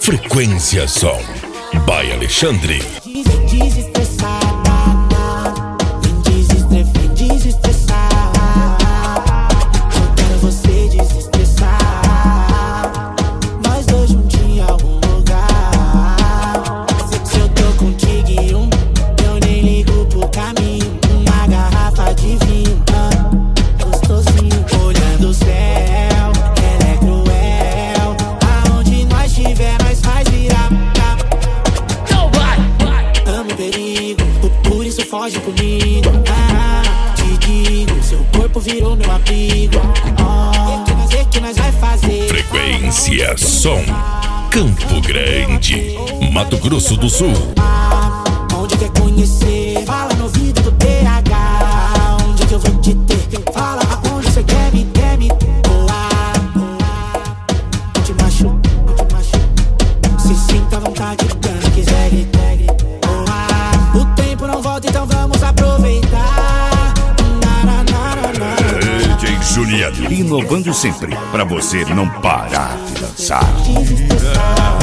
Frequência Som by Alexandre. Foge comigo, te digo, seu corpo virou meu abrigo. Que nós vai fazer? Frequência Som, Campo Grande, Mato Grosso do Sul. Onde quer conhecer? Fala no ouvido do TH. Onde que eu vou te ter? Fala aonde você quer me ter. Não te machuco, se sinta à vontade quando quiser gritar. O tempo não volta, então vamos aproveitar. DJ Juliano, inovando sempre, pra você não parar de dançar.